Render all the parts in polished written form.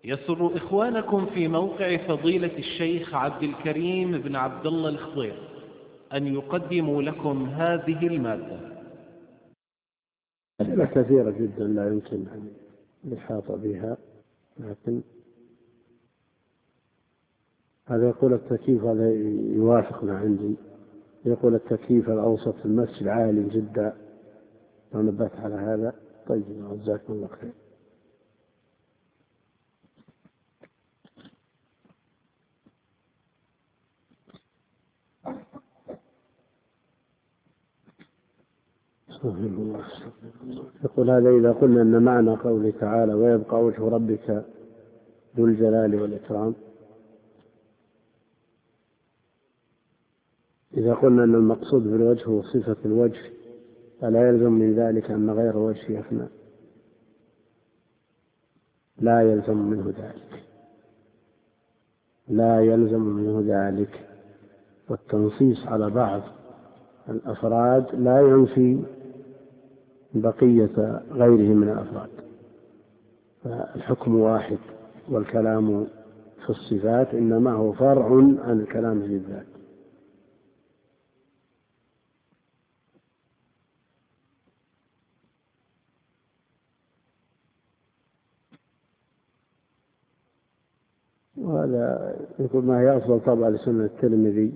يسر إخوانكم في موقع فضيلة الشيخ عبد الكريم بن عبد الله الخضير أن يقدموا لكم هذه المادة. أسئلة كثيرة جدا لا يمكن أن يحاط بها، لكن هذا يقول التكييف، هذا يوافقنا عندي، يقول التكييف الأوسط في المسجد عالي جدا، لو نبهت على هذا. طيب، جزاكم الله خير. يقول هذا إذا قلنا أن معنى قوله تعالى ويبقى وجه ربك ذو الجلال والإكرام، إذا قلنا أن المقصود بالوجه هو صفة الوجه، فلا يلزم من ذلك أن غير الوجه يفنى؟ لا يلزم منه ذلك، لا يلزم منه ذلك. والتنصيص على بعض الأفراد لا ينفي بقية غيره من الأفراد، فالحكم واحد، والكلام في الصفات إنما هو فرع عن الكلام في الذات. وهذا يقول ما هي أفضل طبعة لسنة الترمذي؟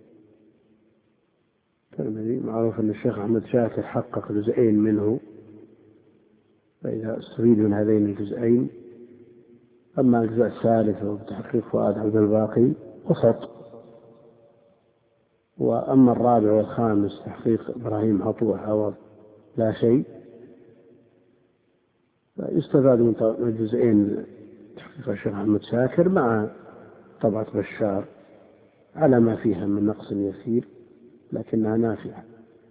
معروف أن الشيخ أحمد شاكر حقق جزئين منه، فإذا استفيد من هذين الجزئين. أما الجزء الثالث وتحقيق فؤاد عبد الباقي وسط، وأما الرابع والخامس تحقيق إبراهيم عطوة عوض لا شيء. فيستفاد من الجزئين تحقيق الشيخ أحمد شاكر مع طبعة بشار على ما فيها من نقص يسير، لكنها نافعة.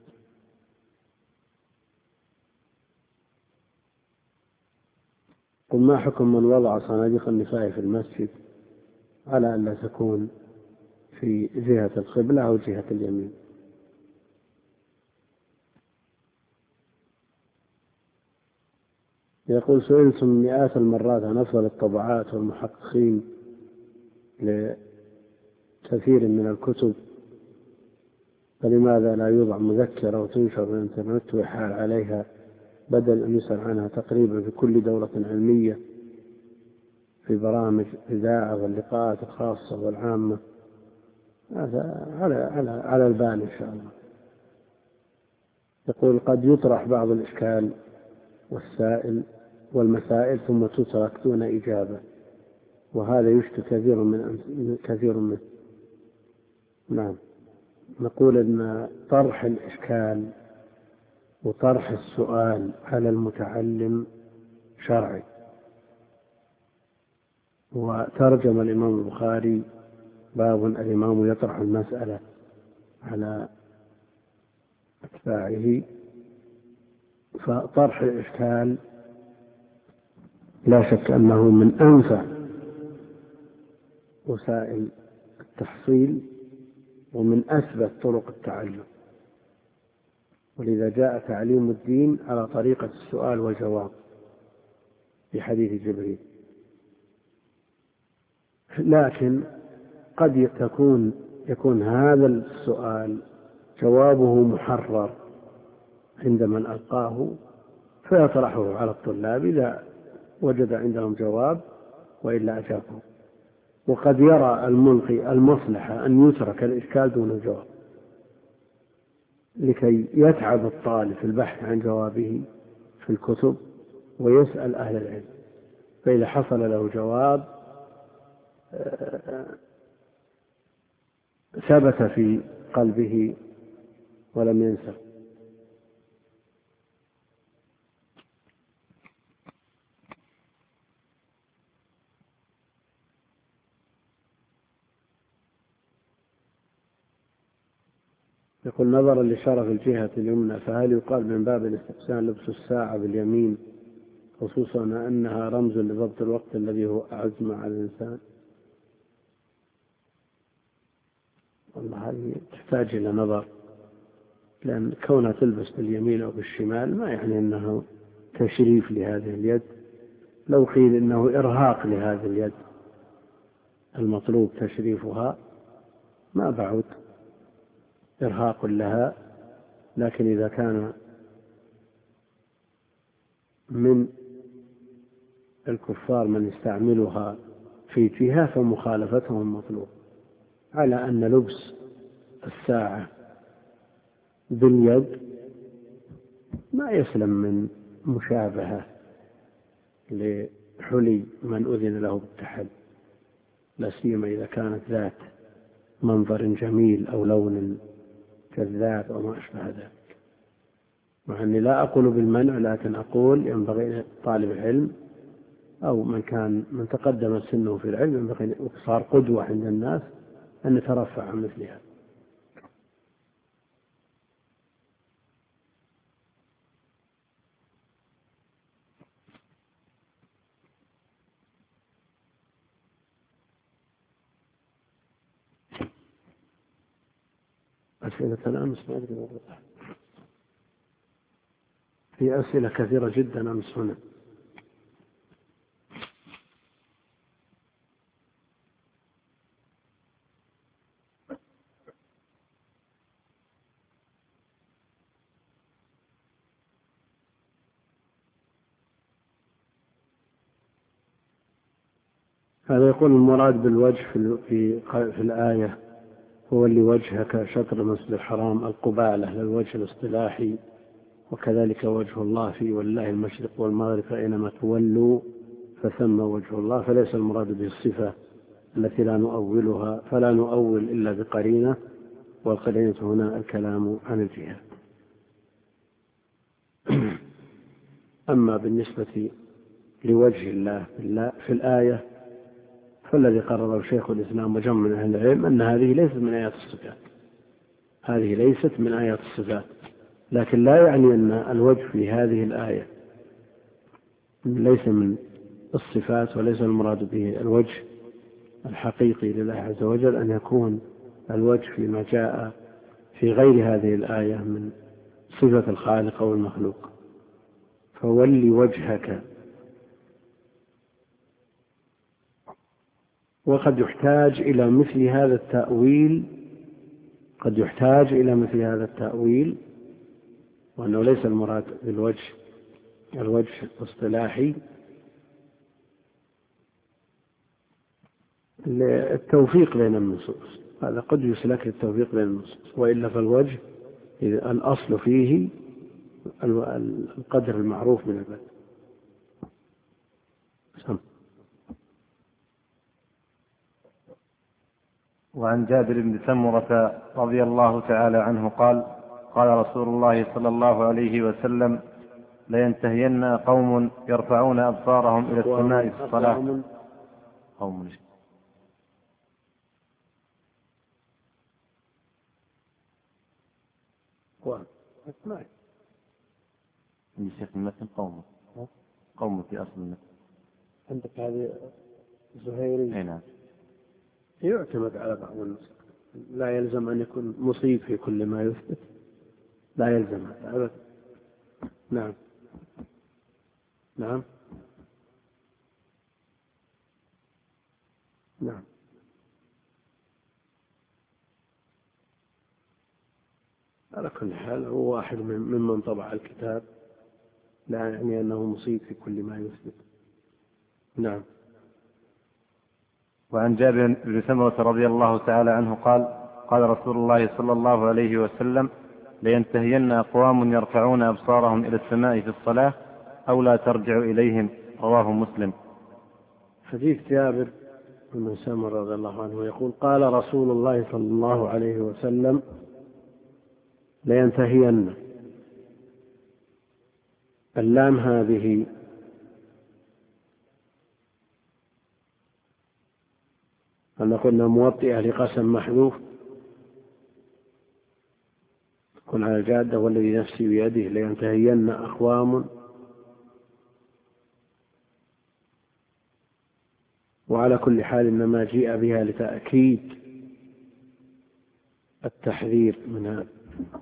قل ما حكم من وضع صناديق النساء في المسجد على أن لا تكون في جهة القبلة أو جهة اليمين؟ يقول سئلتم مئات المرات عن أفضل الطبعات والمحققين لكثير من الكتب، فلماذا لا يوضع مذكرة وتنشر في الإنترنت ويحال عليها بدل أن يسأل عنها تقريبا في كل دورة علمية في برامج إذاعة واللقاءات الخاصة والعامة؟ هذا على البال إن شاء الله. يقول قد يطرح بعض الإشكال والمسائل ثم تترك دون إجابة، وهذا يشكل كثير منه. نعم، نقول أن طرح الإشكال وطرح السؤال على المتعلم شرعي، وترجم الإمام البخاري باب الإمام يطرح المسألة على أتباعه. فطرح الإشكال لا شك أنه من أنفع وسائل التحصيل ومن أثبت طرق التعلم، ولذا جاء تعليم الدين على طريقة السؤال والجواب في حديث جبريل. لكن قد يكون هذا السؤال جوابه محرر عند من ألقاه فيطرحه على الطلاب إذا وجد عندهم جواب، وإلا أجابه. وقد يرى الملقي المصلحة أن يترك الإشكال دون الجواب لكي يتعب الطالب في البحث عن جوابه في الكتب ويسأل أهل العلم، فإذا حصل له جواب ثبت في قلبه ولم ينسى. يقول نظرا لشرف الجهة اليمنى، فهل يقال من باب الاستحسان لبس الساعة باليمين، خصوصا أنها رمز لضبط الوقت الذي هو أعز مع الإنسان؟ والله هذه تحتاج إلى نظر، لأن كونها تلبس باليمين أو بالشمال ما يعني أنه تشريف لهذه اليد، لو قيل إنه إرهاق لهذه اليد المطلوب تشريفها ما بعد إرهاق لها، لكن إذا كان من الكفار من يستعملها في جهة فمخالفتهم مطلوب، على أن لبس الساعة باليد ما يسلم من مشابهة لحلي من أذن له بالتحل، لا سيما إذا كانت ذات منظر جميل أو لون جذاب أو ما أشبه ذلك. مع أني لا أقول بالمنع، لكن أقول ينبغي طالب العلم أو من تقدم سنه في العلم ينبغي وصار قدوة عند الناس أن يترفع عن مثلها. أسئلة الأمس ما أدري والله، في أسئلة كثيرة جدا أمس هنا. هذا يقول المراد بالوجه في الآية هو اللي وجهك شطر المسجد الحرام القبالة للوجه الاصطلاحي، وكذلك وجه الله فيه ولله المشرق والمغرب فأينما تولوا فثم وجه الله، فليس المراد به الصفة التي لا نؤولها، فلا نؤول إلا بقرينة، والقرينة هنا الكلام عن الجهة. أما بالنسبة لوجه الله في الآية فالذي قرره شيخ الإسلام وجمع من أهل العلم أن هذه ليست من آيات الصفات، هذه ليست من آيات الصفات، لكن لا يعني أن الوجه في هذه الآية ليس من الصفات، وليس المراد به الوجه الحقيقي لله عز وجل، أن يكون الوجه فيما جاء في غير هذه الآية من صفة الخالق أو المخلوق. فولي وجهك، وقد يحتاج إلى مثل هذا التأويل، قد يحتاج إلى مثل هذا التأويل، وأنه ليس المراد بالوجه الوجه الاصطلاحي، للتوفيق بين النصوص. هذا قد يسلك للتوفيق بين النصوص، وإلا فالوجه الأصل فيه القدر المعروف من البدء. وعن جابر بن سمرة رضي الله تعالى عنه قال: قال رسول الله صلى الله عليه وسلم: لينتهين قوم يرفعون أبصارهم إلى السماء في الصلاة. قوم شيخ المتن قوم في أصل المتن. عندك هذه زهيري. نعم. يعتمد على بعض النسخ، لا يلزم أن يكون مصيب في كل ما يثبت، لا يلزم هذا أبدا. نعم نعم نعم. على كل حال هو واحد ممن طبع الكتاب، لا يعني أنه مصيب في كل ما يثبت. نعم. وعن جابر بن سمرة رضي الله تعالى عنه قال: قال رسول الله صلى الله عليه وسلم: لينتهين أقوام يرفعون أبصارهم إلى السماء في الصلاة أو لا ترجع إليهم. رواه مسلم. حديث جابر بن سمرة رضي الله عنه يقول: قال رسول الله صلى الله عليه وسلم: لينتهين. اللام هذه أن قلنا موطئة لقسم محذوف، كن على الجادة والذي نفسي بيده لينتهين أقوام، وعلى كل حال إنما جيء بها لتأكيد التحذير من هذا.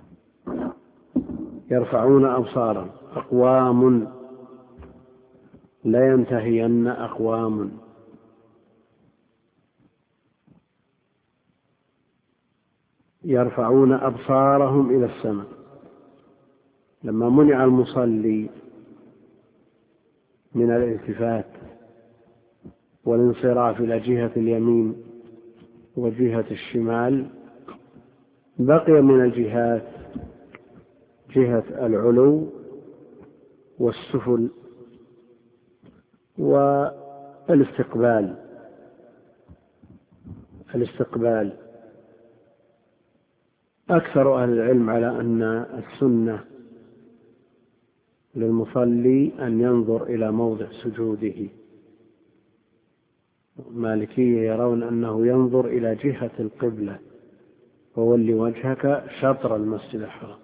يرفعون أبصارهم أقوام لينتهين أقوام يرفعون أبصارهم إلى السماء. لما منع المصلي من الالتفات والانصراف إلى جهة اليمين وجهة الشمال، بقي من الجهات جهة العلو والسفل والاستقبال. أكثر أهل العلم على أن السنة للمصلي أن ينظر إلى موضع سجوده. المالكية يرون أنه ينظر إلى جهة القبلة، وولي وجهك شطر المسجد الحرام.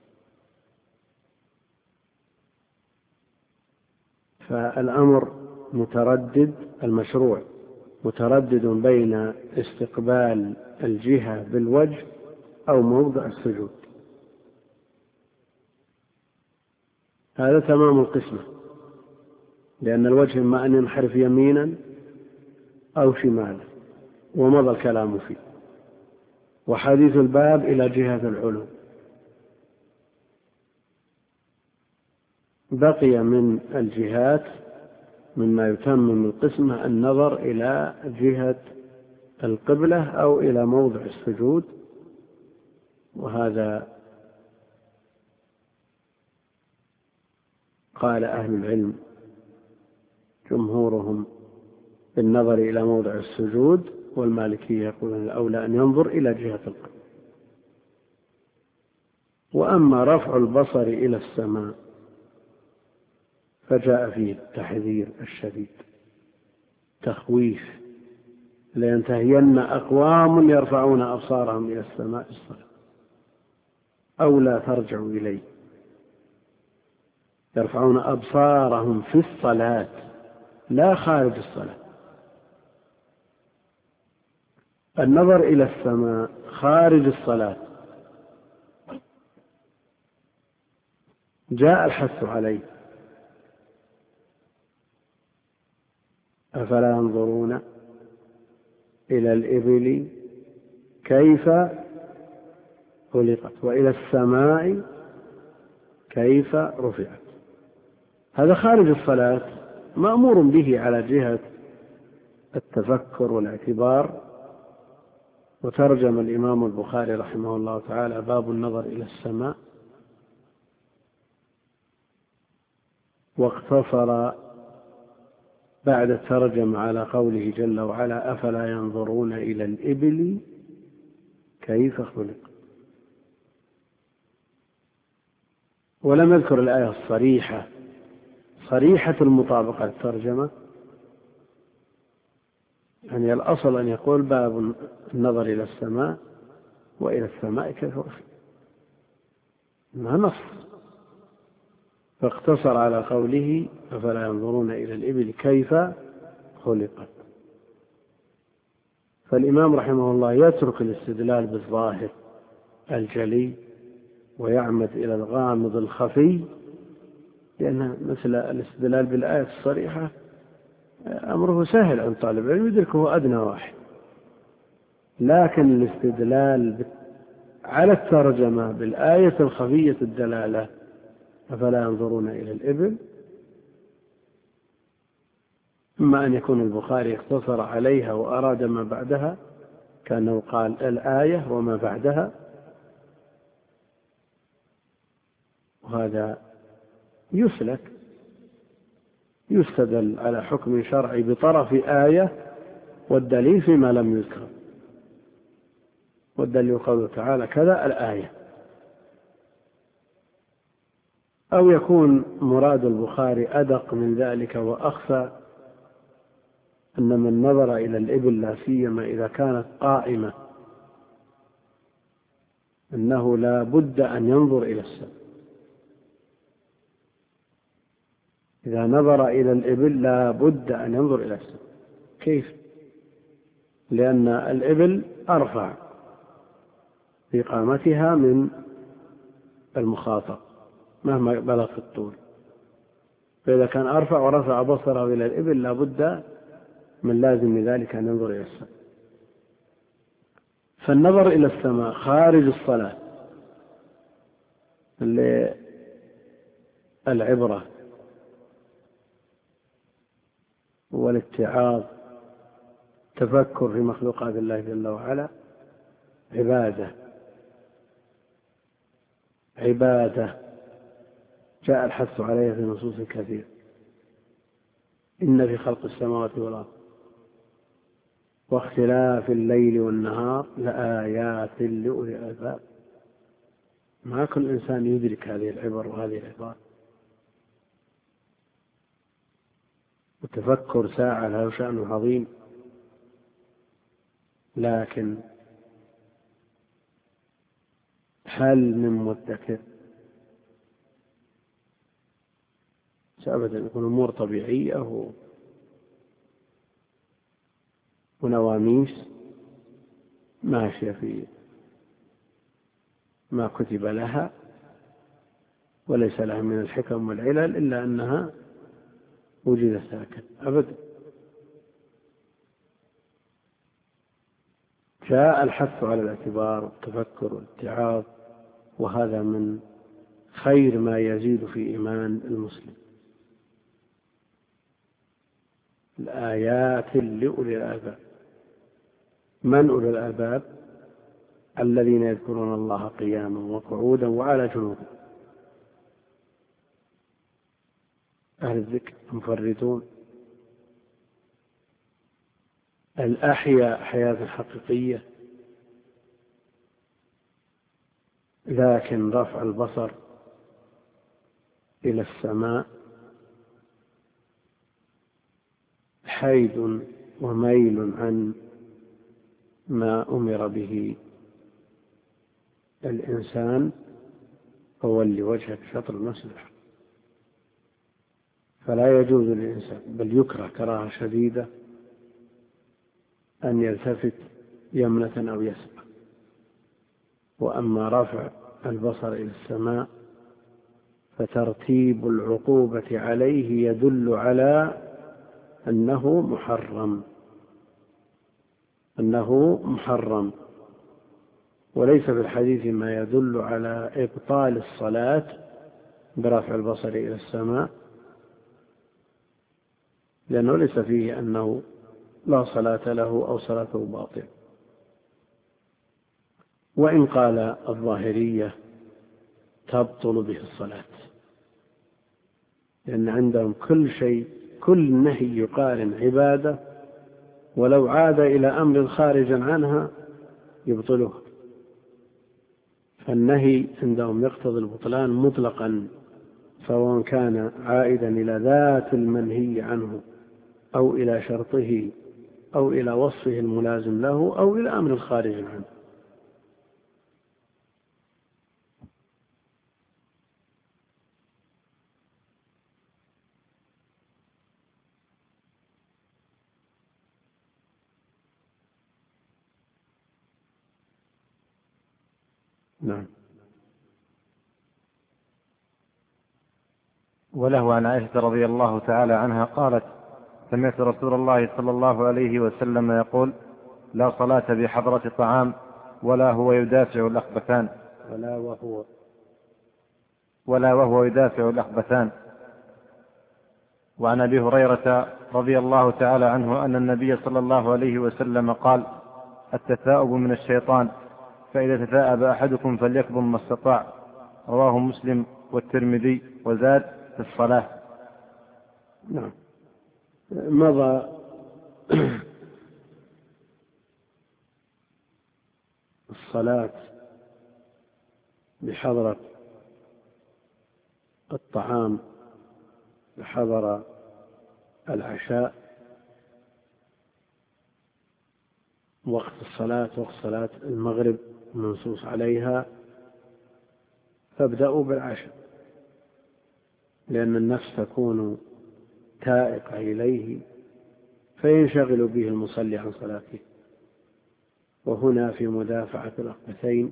فالأمر متردد، المشروع متردد بين استقبال الجهة بالوجه أو موضع السجود. هذا تمام القسمة، لأن الوجه إما أن ينحرف يمينا أو شمالا، ومضى الكلام فيه. وحديث الباب إلى جهة العلو. بقي من الجهات مما يتمم القسمة النظر إلى جهة القبلة أو إلى موضع السجود، وهذا قال أهل العلم جمهورهم بالنظر إلى موضع السجود، والمالكية يقولون الأولى أن ينظر إلى جهة القبلة. وأما رفع البصر إلى السماء فجاء فيه التحذير الشديد، تخويف: لينتهين أقوام يرفعون أبصارهم إلى السماء الصلاة أو لا ترجعوا إليه. يرفعون أبصارهم في الصلاة لا خارج الصلاة. النظر إلى السماء خارج الصلاة جاء الحث عليه: أفلا ينظرون إلى الإبل كيف خلقت وإلى السماء كيف رفعت. هذا خارج الصلاة مأمور به على جهة التفكر والاعتبار. وترجم الإمام البخاري رحمه الله تعالى باب النظر إلى السماء، واقتصر بعد الترجمة على قوله جل وعلا: أفلا ينظرون إلى الإبل كيف خلقت. ولم يذكر الآية الصريحة صريحة المطابقة للترجمة. يعني الأصل أن يقول باب النظر إلى السماء وإلى السماء كيف رفعت، ما نص، فاقتصر على قوله: أفلا ينظرون إلى الإبل كيف خلقت. فالإمام رحمه الله يترك الاستدلال بالظاهر الجلي ويعمد إلى الغامض الخفي، لأن مثل الاستدلال بالآية الصريحة أمره سهل عند طالب العلم يدركه أدنى واحد، لكن الاستدلال على الترجمة بالآية الخفية الدلالة أفلا ينظرون إلى الإبل، إما أن يكون البخاري اقتصر عليها وأراد ما بعدها كأنه قال الآية وما بعدها، وهذا يسلك، يستدل على حكم شرعي بطرف آية والدليل فيما لم يذكر، والدليل قوله تعالى كذا الآية. أو يكون مراد البخاري أدق من ذلك وأخفى، أن من نظر إلى الإبل لا سيما إذا كانت قائمة أنه لا بد أن ينظر إلى السماء. إذا نظر إلى الإبل لا بد أن ينظر إلى السماء. كيف؟ لأن الإبل أرفع في قامتها من المخاطب مهما بلغ الطول، فإذا كان أرفع ورفع بصره إلى الإبل لابد من لازم ذلك أن ينظر إلى السماء. فالنظر إلى السماء خارج الصلاة للعبرة والاتعاظ، تفكر في مخلوقات الله جل وعلا، عبادة جاء الحث عليها في نصوص كثير. إن في خلق السماوات والأرض واختلاف الليل والنهار لآيات لأولي الألباب. ما كل إنسان يدرك هذه العبر وهذه العبارة. وتفكر ساعة له شأن عظيم، لكن هل من مدكر؟ أبدا، يكون أمور طبيعية ونواميس ماشية في ما كتب لها، وليس لها من الحكم والعلل إلا أنها وجدت هكذا. أبدا، جاء الحث على الاعتبار والتفكر والاتعاظ، وهذا من خير ما يزيد في إيمان المسلم. الآيات لأولي الألباب. من أولي الألباب؟ الذين يذكرون الله قياما وقعودا وعلى جنوبهم. أهل الذكر المفردون الأحياء حياة حقيقية، لكن رفع البصر إلى السماء حيد وميل عن ما أمر به الإنسان، فول وجهك شطر المسجد، فلا يجوز للإنسان، بل يكره كراهة شديدة أن يلتفت يمنة أو يسرى. وأما رفع البصر إلى السماء فترتيب العقوبة عليه يدل على أنه محرم، وليس في الحديث ما يدل على إبطال الصلاة برفع البصر إلى السماء، لأنه ليس فيه أنه لا صلاة له أو صلاته باطلة. وإن قال الظاهرية تبطل به الصلاة، لأن عندهم كل نهي يقارن عبادة، ولو عاد إلى أمر خارج عنها يبطلها. فالنهي عندهم يقتضي البطلان مطلقا، سواء كان عائدا إلى ذات المنهي عنه أو إلى شرطه أو إلى وصفه الملازم له أو إلى أمر خارج عنه. نعم. وله عن عائشة رضي الله تعالى عنها قالت: سمعت رسول الله صلى الله عليه وسلم يقول: لا صلاة بحضرة طعام ولا هو يدافع الأخبثان ولا وهو يدافع الأخبثان. وعن أبي هريرة رضي الله تعالى عنه أن النبي صلى الله عليه وسلم قال: التثاؤب من الشيطان، فإذا تثاءب أحدكم فليكظم ما استطاع. رواه مسلم والترمذي، وزاد في الصلاة. نعم. مضى الصلاة بحضرة الطعام، بحضر العشاء، وقت صلاة المغرب منصوص عليها، فابدأوا بالعشاء، لأن النفس تكون تائقة إليه فينشغل به المصلي عن صلاته. وهنا في مدافعة الأخبثين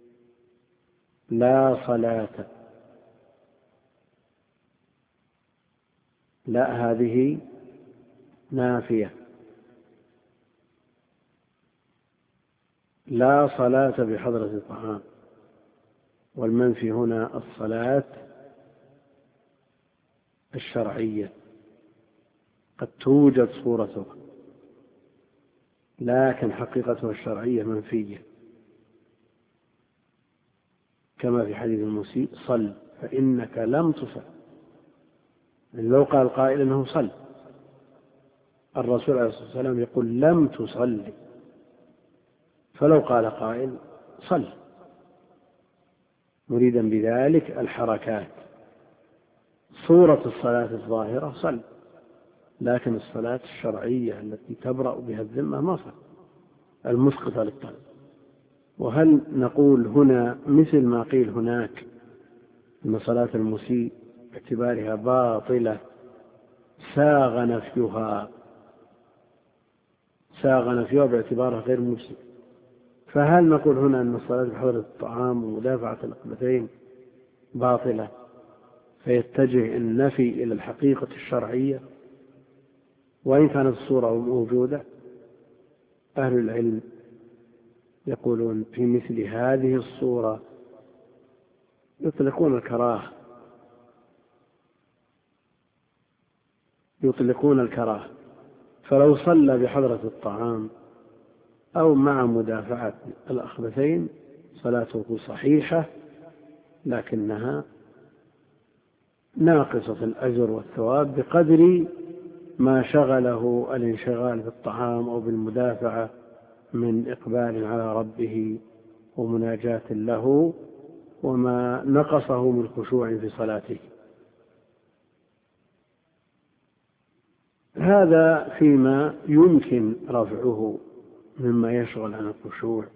لا صلاة لا، هذه نافية. لا صلاة بحضرة الطعام، والمنفي هنا الصلاة الشرعية قد توجد صورتها لكن حقيقتها الشرعية منفية، كما في حديث المسيء: صل فإنك لم تصل. لو قال قائل إنه صل، الرسول عليه الصلاة والسلام يقول لم تصلي، فلو قال قائل صل مريدا بذلك الحركات، صورة الصلاة الظاهرة صل، لكن الصلاة الشرعية التي تبرأ بها الذمة ما صل، المسقطة للطلب. وهل نقول هنا مثل ما قيل هناك أن صلاة المسيء باعتبارها باطلة ساغ نفيها باعتبارها غير مجزئ، فهل نقول هنا أن الصلاة بحضرة الطعام ومدافعة الأقبتين باطلة فيتجه النفي إلى الحقيقة الشرعية وإن كانت الصورة موجودة؟ أهل العلم يقولون في مثل هذه الصورة يطلقون الكراهة، فلو صلى بحضرة الطعام أو مع مدافعة الأخبثين صلاته صحيحة، لكنها ناقصة الأجر والثواب بقدر ما شغله الانشغال بالطعام أو بالمدافعة من إقبال على ربه ومناجاة له، وما نقصه من خشوع في صلاته. هذا فيما يمكن رفعه مما يشغل عن الخشوع.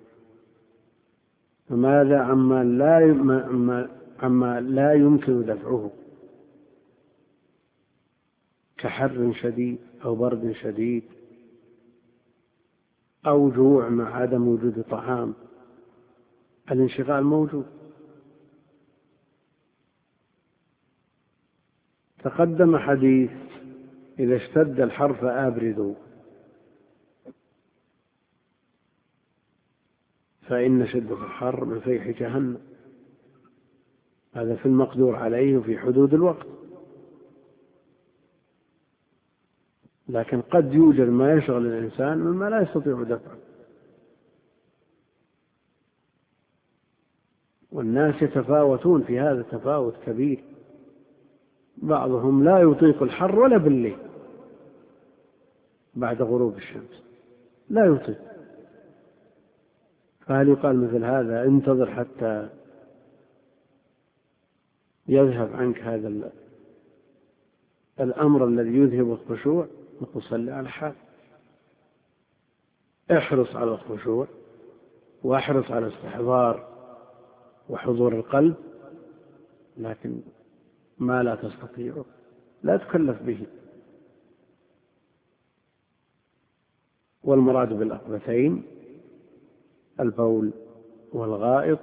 فماذا عما لا يمكن دفعه كحر شديد أو برد شديد أو جوع مع عدم وجود طعام؟ الانشغال موجود. تقدم حديث: إذا اشتد الحر فآبردوا فإن شدة الحر من فيح جهنم. هذا في المقدور عليه وفي حدود الوقت، لكن قد يوجد ما يشغل الإنسان مما لا يستطيع دفعه، والناس يتفاوتون في هذا تفاوت كبير. بعضهم لا يطيق الحر ولا بالليل بعد غروب الشمس، لا يطيق. فهل يقال مثل هذا انتظر حتى يذهب عنك هذا الأمر الذي يذهب الخشوع؟ نقول صل على حال، احرص على الخشوع واحرص على استحضار وحضور القلب، لكن ما لا تستطيعه لا تكلف به. والمراد بالأقبتين البول والغائط،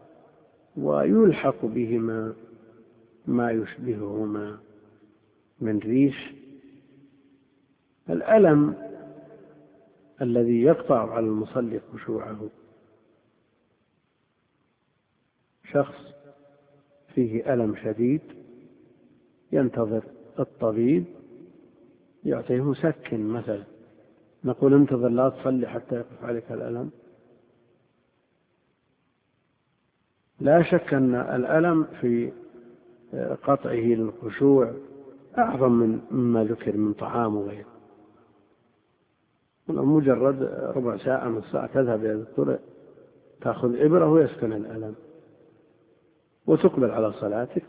ويلحق بهما ما يشبههما من ريش. الألم الذي يقطع على المصلي خشوعه، شخص فيه ألم شديد ينتظر الطبيب يعطيه مسكن مثلا، نقول انتظر لا تصلي حتى يقف عليك الألم؟ لا شك أن الألم في قطعه للخشوع أعظم مما ذكر من طعام وغيره. مجرد ربع ساعة من الساعة تذهب إلى الدكتور تأخذ إبرة ويسكن الألم وتقبل على صلاتك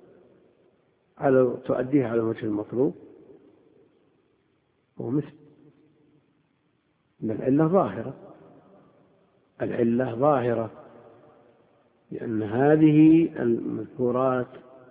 تؤديها على وجه المطلوب. ومثل العلة ظاهرة، لأن هذه المذكورات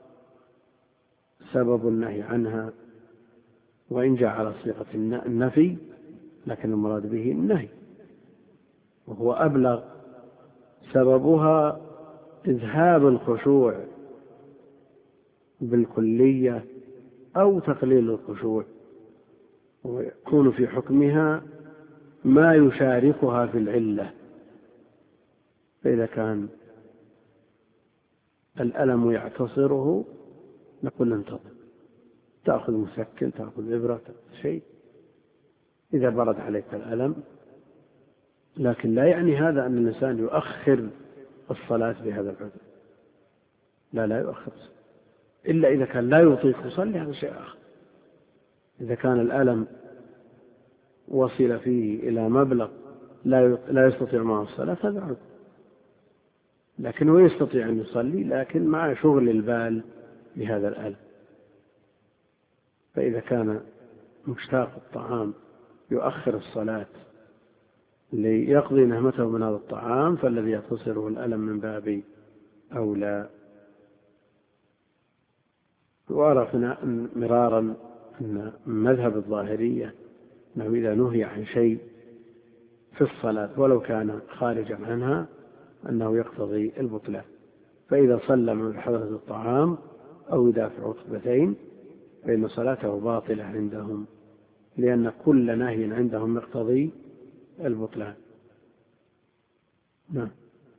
سبب النهي عنها، وإن جاء على صيغة النفي لكن المراد به النهي وهو أبلغ. سببها إذهاب الخشوع بالكلية أو تقليل الخشوع، ويكون في حكمها ما يشاركها في العلة. فإذا كان الألم يعتصره نقول انتظر، تأخذ مسكن، تأخذ إبرة، تأخذ شيء إذا برد عليك الألم. لكن لا يعني هذا أن الإنسان يؤخر الصلاة بهذا العذر، لا يؤخر، إلا إذا كان لا يطيق يصلي، هذا شيء آخر. إذا كان الألم وصل فيه إلى مبلغ لا يستطيع معه الصلاة هذا عذر، لكنه يستطيع أن يصلي لكن مع شغل البال بهذا الألم. فإذا كان مشتاق الطعام يؤخر الصلاة ليقضي نهمته من هذا الطعام، فالذي يعتصره الألم من باب أولى. وعرفنا مرارا أن مذهب الظاهرية أنه إذا نهي عن شيء في الصلاة ولو كان خارجا عنها أنه يقتضي البطلان. فإذا صلى من حضرة الطعام أو يدافع خطبتين فإن صلاته باطلة عندهم، لأن كل نهي عندهم يقتضي البطلان. نعم.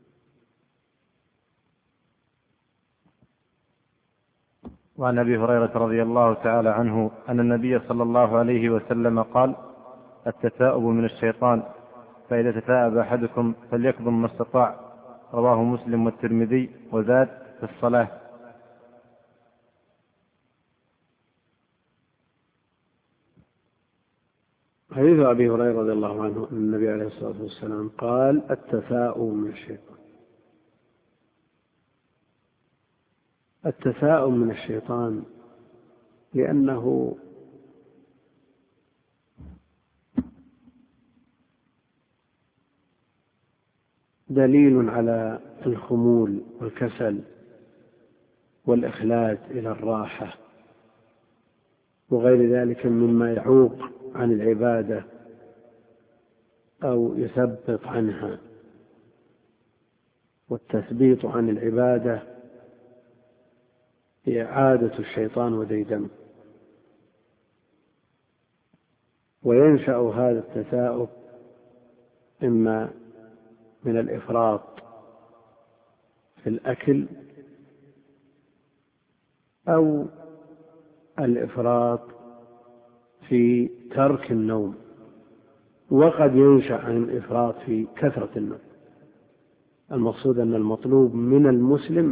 وعن أبي هريرة رضي الله تعالى عنه أن النبي صلى الله عليه وسلم قال: التثاؤب من الشيطان، فإذا تثاءب أحدكم فليكظم ما استطاع. رواه مسلم والترمذي وزاد في الصلاة. حديث أبي هريرة رضي الله عنه أن النبي عليه الصلاة والسلام قال: التثاؤب من الشيطان. التثاؤب من الشيطان لأنه دليل على الخمول والكسل والإخلاد إلى الراحة وغير ذلك مما يعوق عن العبادة أو يثبط عنها. والتثبيط عن العبادة هي عادة الشيطان وديدنه، وينشأ هذا التثاؤب إما من الإفراط في الأكل أو الإفراط في ترك النوم، وقد ينشأ عن الإفراط في كثرة النوم. المقصود أن المطلوب من المسلم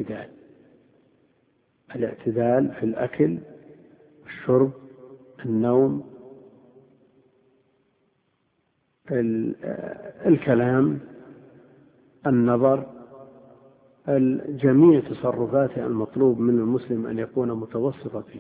الاعتدال في الأكل، الشرب، النوم، الكلام، النظر، جميع تصرفاته المطلوب من المسلم أن يكون متوسطا فيه،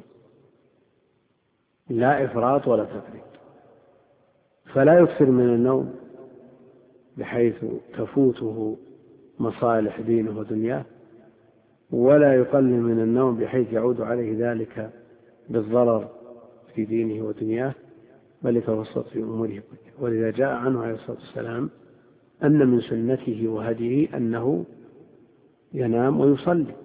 لا إفراط ولا تفريط. فلا يكثر من النوم بحيث تفوته مصالح دينه ودنياه، ولا يقلل من النوم بحيث يعود عليه ذلك بالضرر في دينه ودنياه، بل يتوسط في أموره كلها. ولذا جاء عنه عليه الصلاة والسلام أن من سنته وهديه أنه ينام ويصلي،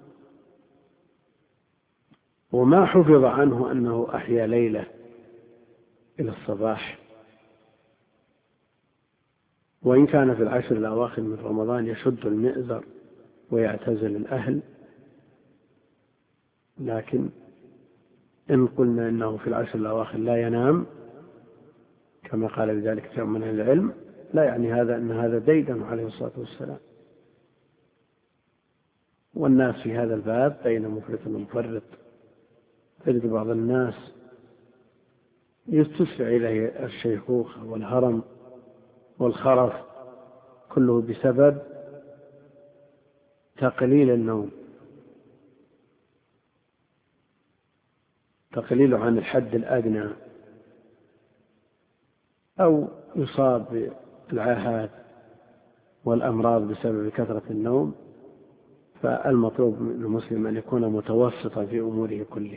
وما حفظ عنه أنه أحيا ليلة إلى الصباح. وإن كان في العشر الأواخر من رمضان يشد المئزر ويعتزل الأهل، لكن إن قلنا إنه في العشر الأواخر لا ينام كما قال بذلك كثير من أهل العلم، لا يعني هذا أن هذا ديدن عليه الصلاة والسلام. والناس في هذا الباب بين مفرط ومفرط. تجد بعض الناس يستشفع إليه الشيخوخة والهرم والخرف كله بسبب تقليل النوم، تقليله عن الحد الأدنى، أو يصاب بالعاهات والأمراض بسبب كثرة النوم. فالمطلوب من المسلم أن يكون متوسطا في أموره كله،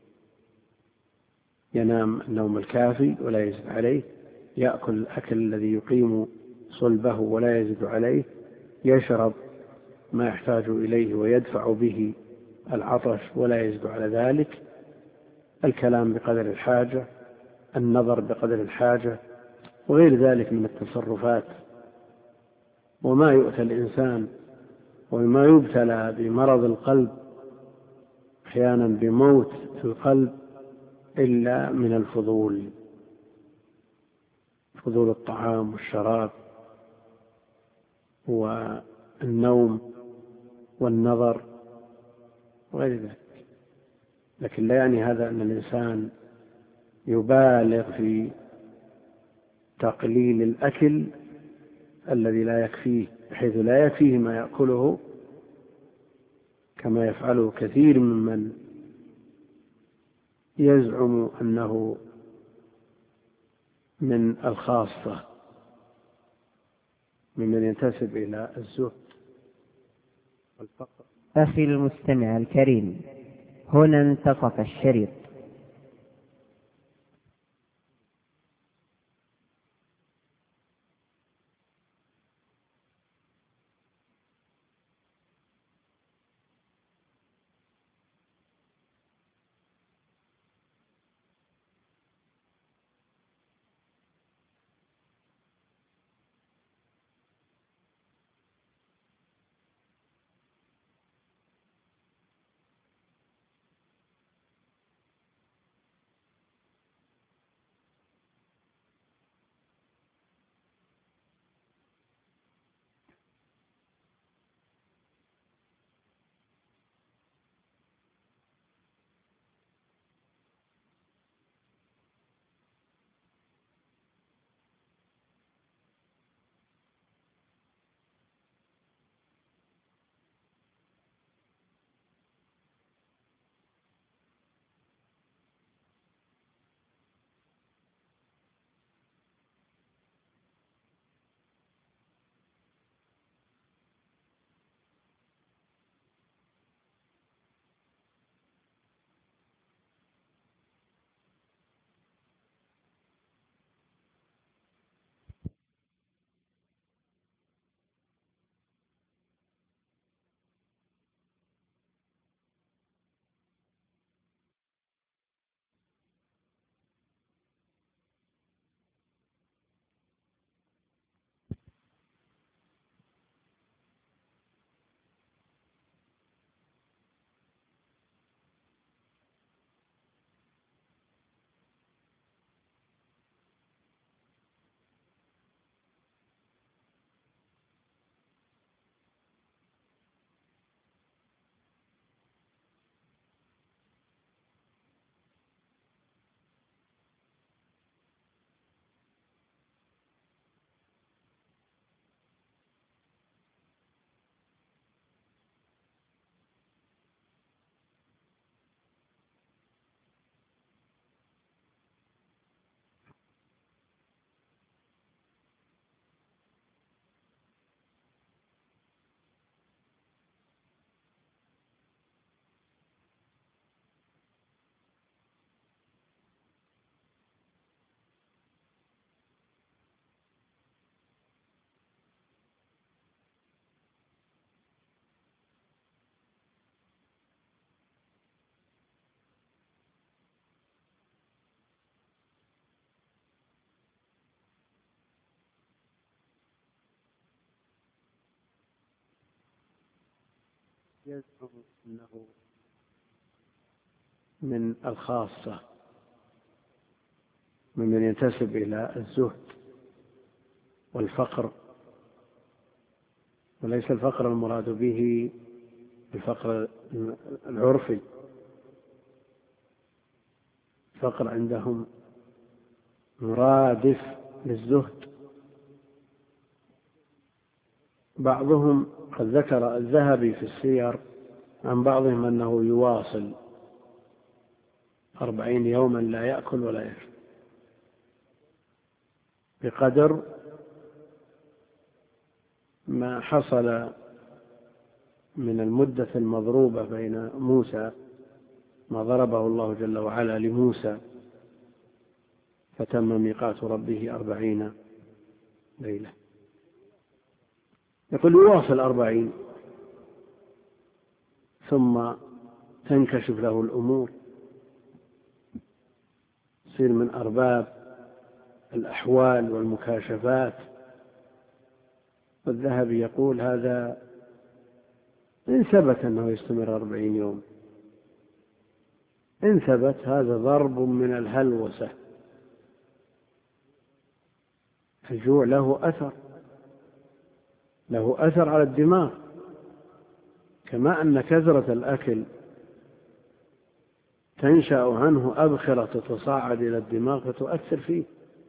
ينام النوم الكافي ولا يزيد عليه، يأكل الأكل الذي يقيم صلبه ولا يزيد عليه، يشرب ما يحتاج إليه ويدفع به العطش ولا يزيد على ذلك، الكلام بقدر الحاجة، النظر بقدر الحاجة، وغير ذلك من التصرفات. وما يؤتى الإنسان وما يبتلى بمرض القلب أحيانا بموت القلب إلا من الفضول، فضول الطعام والشراب والنوم والنظر وغير ذلك. لكن لا يعني هذا أن الإنسان يبالغ في تقليل الأكل الذي لا يكفيه، بحيث لا يكفيه ما يأكله كما يفعله كثير ممن يزعم أنه من الخاصة، ممن ينتسب إلى الزهد والفقر. أخي المستمع الكريم، هنا انتصف الشريط. يزعم أنه من الخاصة، ممن ينتسب إلى الزهد والفقر، وليس الفقر المراد به الفقر العرفي. الفقر عندهم مرادف للزهد. بعضهم قد ذكر الذهبي في السير عن بعضهم أنه يواصل 40 يوما لا يأكل ولا يشرب بقدر ما حصل من المدة المضروبة بين موسى، ما ضربه الله جل وعلا لموسى فتم ميقات ربه 40 ليلة. يقول يواصل 40 ثم تنكشف له الأمور يصير من أرباب الأحوال والمكاشفات. والذهبي يقول هذا إن ثبت أنه يستمر 40 يوم، إن ثبت هذا ضرب من الهلوسة. الجوع له أثر على الدماغ، كما أن كثرة الأكل تنشأ عنه أبخرة تتصاعد إلى الدماغ فتؤثر فيه،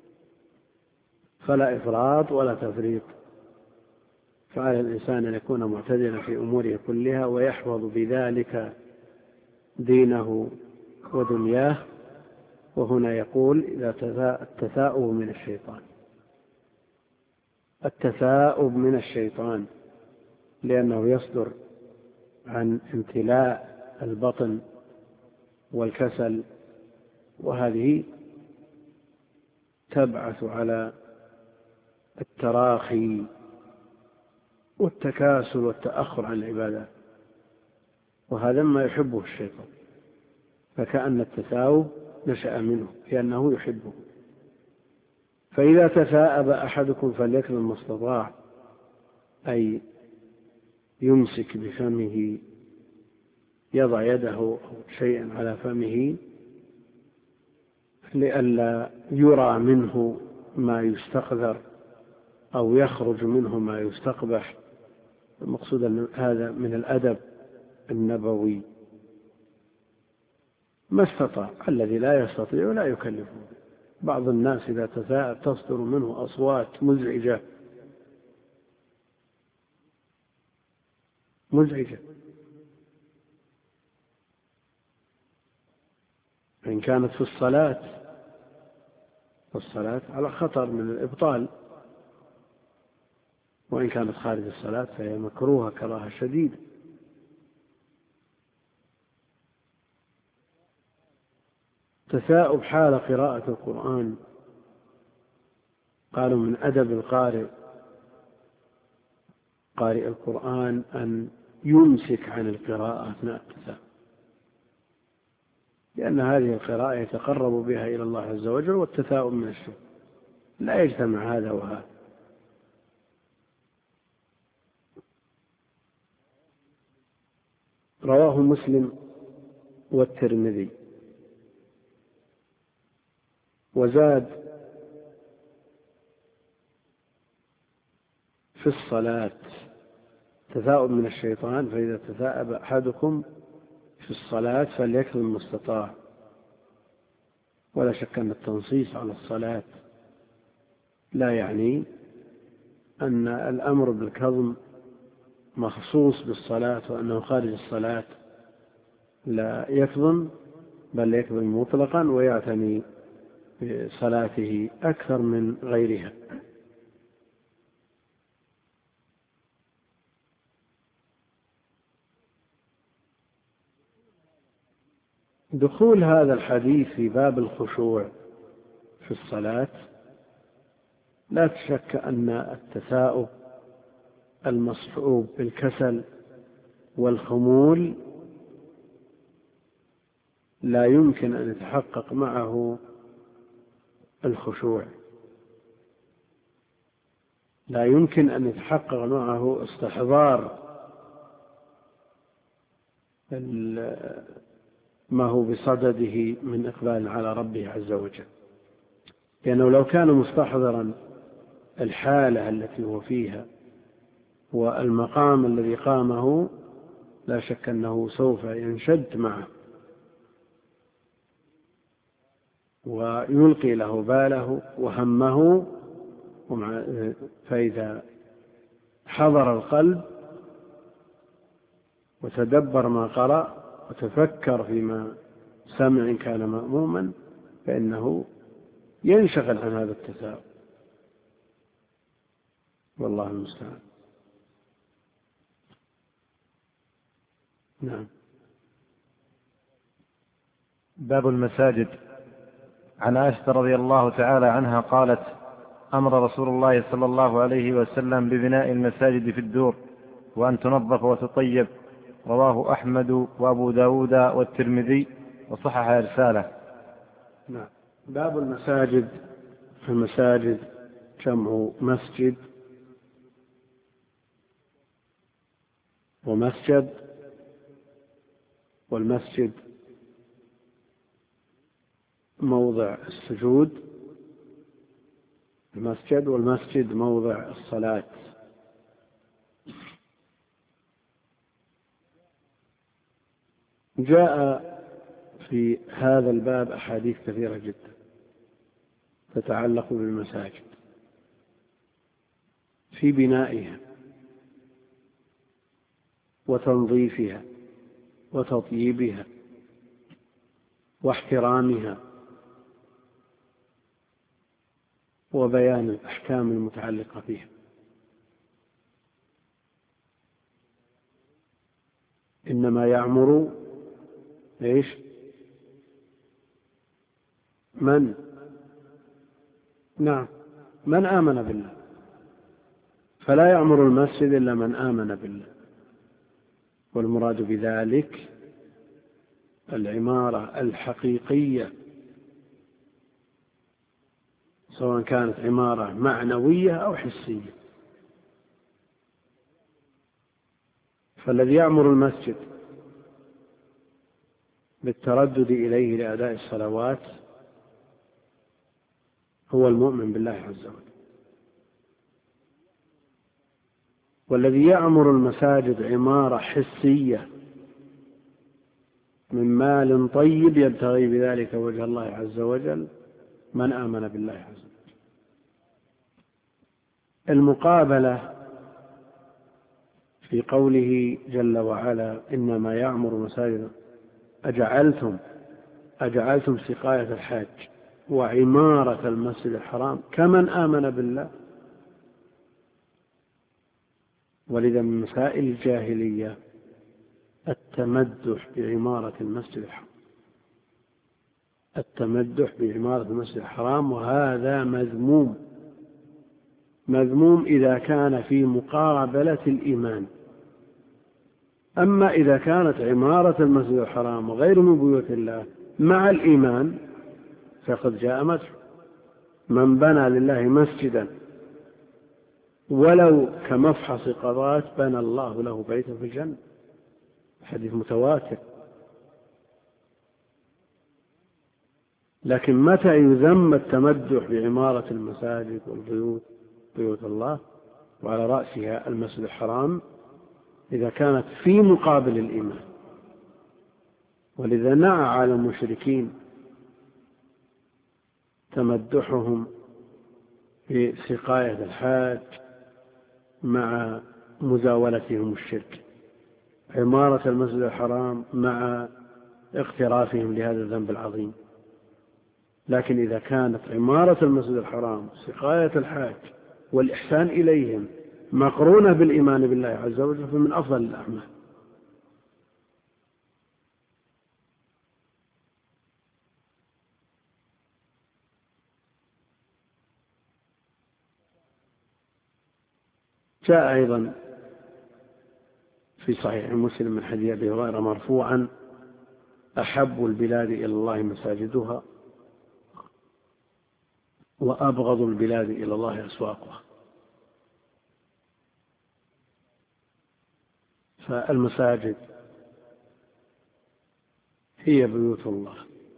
فلا إفراط ولا تفريط. فعلى الإنسان أن يكون معتدلا في أموره كلها ويحفظ بذلك دينه ودنياه. وهنا يقول التثاؤب من الشيطان، التثاؤب من الشيطان، لأنه يصدر عن امتلاء البطن والكسل، وهذه تبعث على التراخي والتكاسل والتأخر عن العبادات، وهذا ما يحبه الشيطان. فكأن التثاؤب نشأ منه لأنه يحبه. فإذا تثاءب أحدكم فليكرم ما استطاع، أي يمسك بفمه، يضع يده أو شيئا على فمه لئلا يرى منه ما يستقذر أو يخرج منه ما يستقبح. المقصود أن هذا من الأدب النبوي. ما استطاع، الذي لا يستطيع لا يكلفه. بعض الناس إذا تثاءب تصدر منه أصوات مزعجة إن كانت في الصلاة على خطر من الإبطال، وإن كانت خارج الصلاة فهي مكروهة كراهة شديدة. تثاؤب حال قراءة القرآن، قالوا من أدب قارئ القرآن أن يمسك عن القراءة أثناء التثاؤب، لأن هذه القراءة يتقرب بها إلى الله عز وجل، والتثاؤب من الشيء لا يجتمع هذا وهذا. رواه مسلم والترمذي. وزاد في الصلاة تثاؤب من الشيطان، فإذا تثاءب أحدكم في الصلاة فليكرم ما استطاع. ولا شك أن التنصيص على الصلاة لا يعني أن الأمر بالكظم مخصوص بالصلاة وأنه خارج الصلاة لا يكظم، بل يكظم مطلقا ويعتني بصلاته أكثر من غيرها. دخول هذا الحديث في باب الخشوع في الصلاة لا شك أن التثاؤب المصحوب بالكسل والخمول لا يمكن أن يتحقق معه الخشوع، لا يمكن أن يتحقق معه استحضار ما هو بصدده من إقبال على ربه عز وجل. لأنه لو كان مستحضرا الحالة التي هو فيها والمقام الذي قامه لا شك أنه سوف ينشد معه ويلقي له باله وهمه. فإذا حضر القلب وتدبر ما قرأ وتفكر فيما سمع إن كان مأموما فإنه ينشغل عن هذا التثاؤب، والله المستعان. نعم. باب المساجد. عن عائشة رضي الله تعالى عنها قالت: أمر رسول الله صلى الله عليه وسلم ببناء المساجد في الدور وأن تنظف وتطيب. رواه أحمد وأبو داود والترمذي وصحح إرساله. نعم. باب المساجد. المساجد جمع مسجد ومسجد، والمسجد موضع السجود المسجد، والمسجد موضع الصلاة. جاء في هذا الباب أحاديث كثيرة جدا تتعلق بالمساجد في بنائها وتنظيفها وتطييبها واحترامها وبيان الأحكام المتعلقة بها. إنما يعمر إيش؟ نعم، من آمن بالله، فلا يعمر المسجد إلا من آمن بالله، والمراد بذلك العمارة الحقيقية، سواء كانت عمارة معنوية أو حسية. فالذي يعمر المسجد بالتردد إليه لأداء الصلوات هو المؤمن بالله عز وجل. والذي يعمر المساجد عمارة حسية من مال طيب يبتغي بذلك وجه الله عز وجل من آمن بالله عز وجل. المقابلة في قوله جل وعلا إنما يعمر مساجد أجعلتم سقاية الحاج وعمارة المسجد الحرام كمن آمن بالله. ولذا من مسائل الجاهلية التمدح بعمارة المسجد الحرام، التمدح بعمارة المسجد الحرام، وهذا مذموم إذا كان في مقابلة الإيمان. أما إذا كانت عمارة المسجد الحرام وغير من بيوت الله مع الإيمان فقد جاء مدح. من بنى لله مسجدا ولو كمفحص قضاة بنى الله له بيتا في الجنة، حديث متواتر. لكن متى يذم التمدح بعمارة المساجد والبيوت، بيوت الله، وعلى رأسها المسجد الحرام، إذا كانت في مقابل الإيمان. ولذا نعى على المشركين تمدحهم بسقاية الحاج مع مزاولتهم الشرك، عمارة المسجد الحرام مع اقترافهم لهذا الذنب العظيم. لكن إذا كانت عمارة المسجد الحرام، سقاية الحاج والإحسان إليهم مقرونة بالإيمان بالله عز وجل فمن أفضل الأعمال. جاء أيضا في صحيح مسلم من حديث أبي هريرة مرفوعا أحب البلاد إلى الله مساجدها وأبغض البلاد إلى الله أسواقها. فالمساجد هي بيوت الله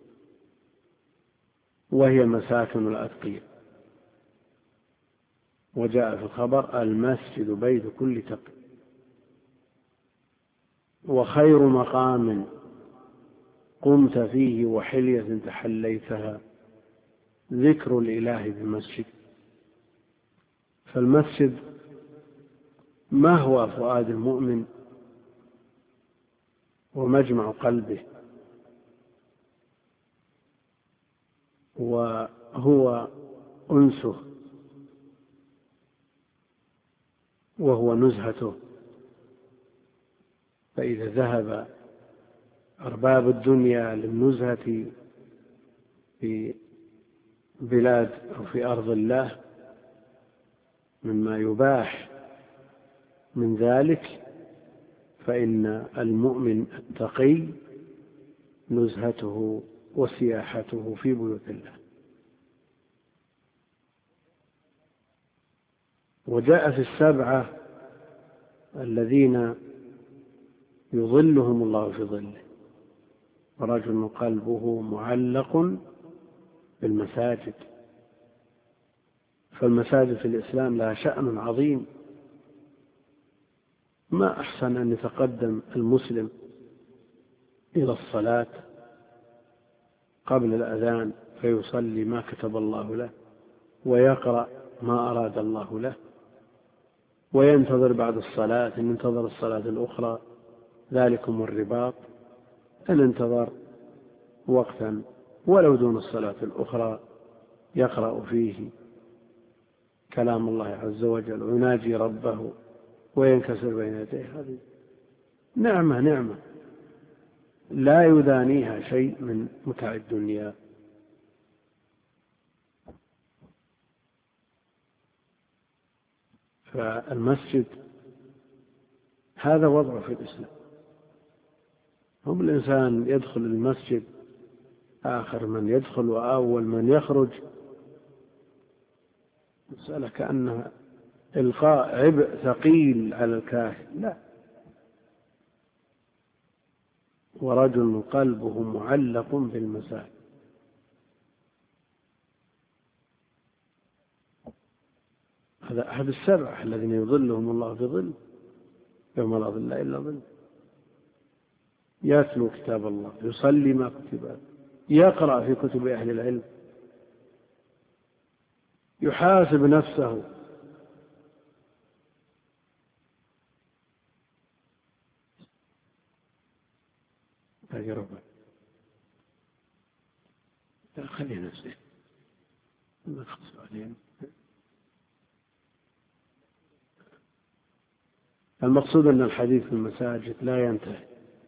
وهي مساكن الأتقياء. وجاء في الخبر المسجد بيت كل تقي، وخير مقام قمت فيه وحلية تحليتها ذكر الإله بالمسجد. فالمسجد ما هو فؤاد المؤمن ومجمع قلبه، وهو أنسه وهو نزهته. فإذا ذهب أرباب الدنيا للنزهة في بلاد أو في أرض الله مما يباح من ذلك، فإن المؤمن التقي نزهته وسياحته في بيوت الله. وجاء في السبعة الذين يظلهم الله في ظله، ورجل قلبه معلق بالمساجد. فالمساجد في الإسلام لها شأن عظيم، ما أحسن أن يتقدم المسلم إلى الصلاة قبل الأذان فيصلي ما كتب الله له، ويقرأ ما أراد الله له، وينتظر بعد الصلاة، إن انتظر الصلاة الأخرى ذلكم الرباط، إن انتظر وقتا ولو دون الصلاة الأخرى يقرأ فيه كلام الله عز وجل ويناجي ربه وينكسر بين يديه. هذه نعمة لا يدانيها شيء من متاع الدنيا. فالمسجد هذا وضعه في الإسلام. هم الإنسان يدخل المسجد آخر من يدخل وأول من يخرج، مسألة كأنها إلقاء عبء ثقيل على الكاهن. لا، ورجل قلبه معلق بالمساجد. هذا أحد السبعة الذين يظلهم الله في ظل يوم لا ظل إلا ظل. يتلو كتاب الله، يصلي ما كتب، يقرأ في كتب أهل العلم، يحاسب نفسه، تجربة. خلي نفسه المقصود أن الحديث في المساجد لا ينتهي.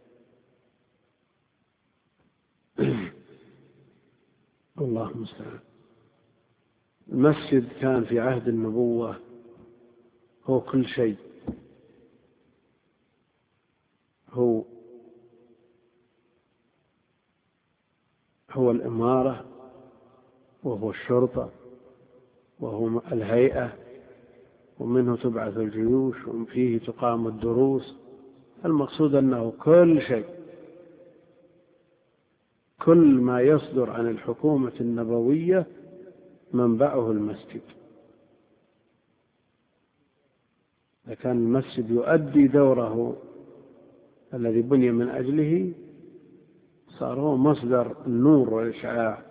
الله المستعان. المسجد كان في عهد النبوة هو كل شيء، هو الإمارة، وهو الشرطة، وهو الهيئة، ومنه تبعث الجيوش، وفيه تقام الدروس. المقصود أنه كل شيء، كل ما يصدر عن الحكومة النبوية منبعه المسجد. فكان المسجد يؤدي دوره الذي بني من أجله، صار هو مصدر النور والإشعاع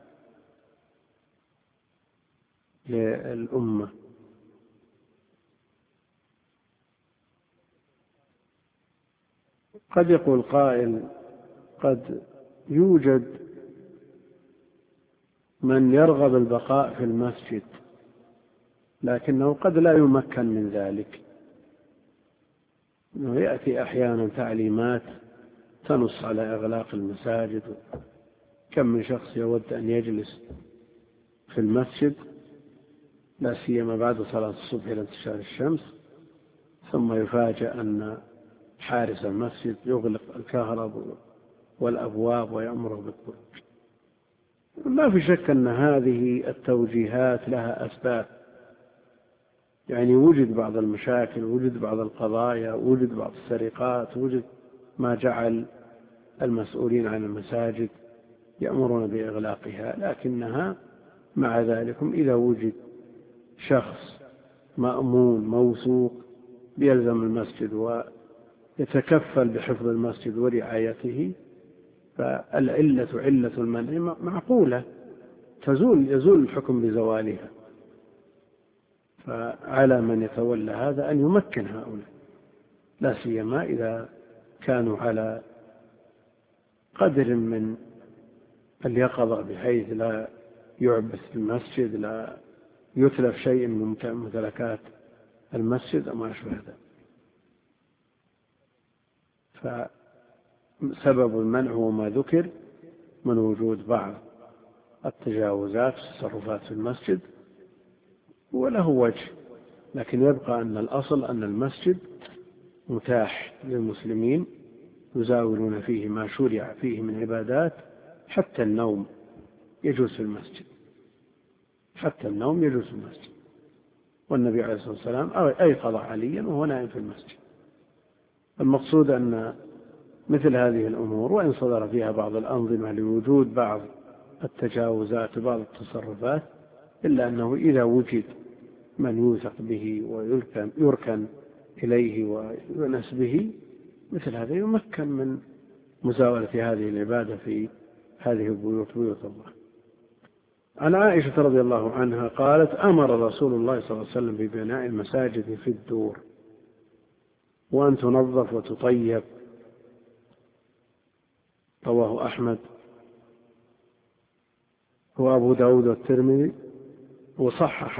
للأمة. قد يقول قائل قد يوجد من يرغب البقاء في المسجد لكنه قد لا يمكن من ذلك، إنه يأتي أحيانا تعليمات تنص على إغلاق المساجد. كم من شخص يود أن يجلس في المسجد لا سيما بعد صلاة الصبح إلى انتشار الشمس، ثم يفاجأ أن حارس المسجد يغلق الكهرباء والأبواب ويأمره بالخروج. ما في شك أن هذه التوجيهات لها أسباب، يعني وجد بعض المشاكل، وجد بعض القضايا، وجد بعض السرقات، وجد ما جعل المسؤولين عن المساجد يأمرون بإغلاقها. لكنها مع ذلك إذا وجد شخص مأمون موثوق بيلزم المسجد ويتكفل بحفظ المسجد ورعايته، فالعلة علة المنع معقولة، يزول الحكم بزوالها. فعلى من يتولى هذا أن يمكن هؤلاء، لا سيما إذا كانوا على قدر من اليقظة بحيث لا يعبث في المسجد، لا يتلف شيء من ممتلكات المسجد أو ما أشبه ذلك. فسبب المنع هو ما ذكر من وجود بعض التجاوزات والتصرفات في المسجد، وله وجه، لكن يبقى أن الأصل أن المسجد متاح للمسلمين يزاولون فيه ما شرع فيه من عبادات. حتى النوم يجوز في المسجد، حتى النوم يجوز في المسجد، والنبي عليه الصلاة والسلام أيقظ عليا وهو نائم في المسجد. المقصود أن مثل هذه الأمور وإن صدر فيها بعض الأنظمة لوجود بعض التجاوزات وبعض التصرفات، إلا أنه إذا وجد من يوثق به ويركن إليه ويؤنس به مثل هذا يمكن من مزاولة هذه العبادة في هذه البيوت، بيوت الله. عن عائشة رضي الله عنها قالت: أمر رسول الله صلى الله عليه وسلم ببناء المساجد في الدور وأن تنظف وتطيب. رواه أحمد وأبو داود والترمذي وصحح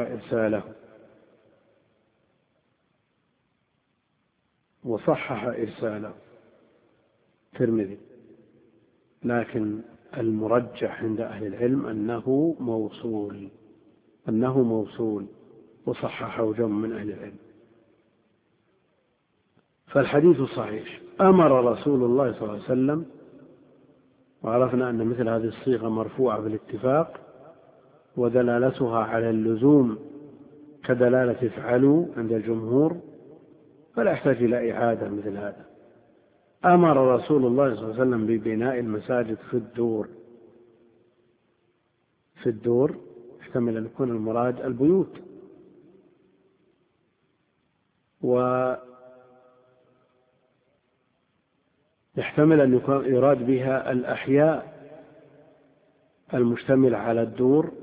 إرساله الترمذي، لكن المرجح عند أهل العلم أنه موصول وصححه جمع من أهل العلم. فالحديث صحيح. أمر رسول الله صلى الله عليه وسلم، وعرفنا أن مثل هذه الصيغة مرفوعة بالاتفاق ودلالتها على اللزوم كدلالة افعلوا عند الجمهور، فلا يحتاج إلى إعادة مثل هذا. أمر رسول الله صلى الله عليه وسلم ببناء المساجد في الدور يحتمل أن يكون المراد البيوت، ويحتمل أن يكون يراد بها الأحياء المشتملة على الدور،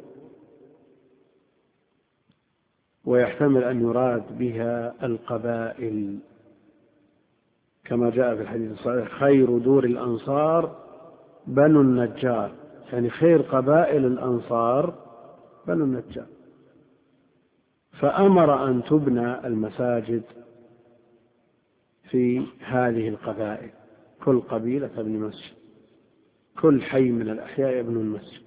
ويحتمل أن يراد بها القبائل كما جاء في الحديث الصحيح: خير دور الأنصار بنو النجار، يعني خير قبائل الأنصار بنو النجار. فأمر أن تبنى المساجد في هذه القبائل، كل قبيلة تبني مسجد، كل حي من الأحياء يبنوا المسجد.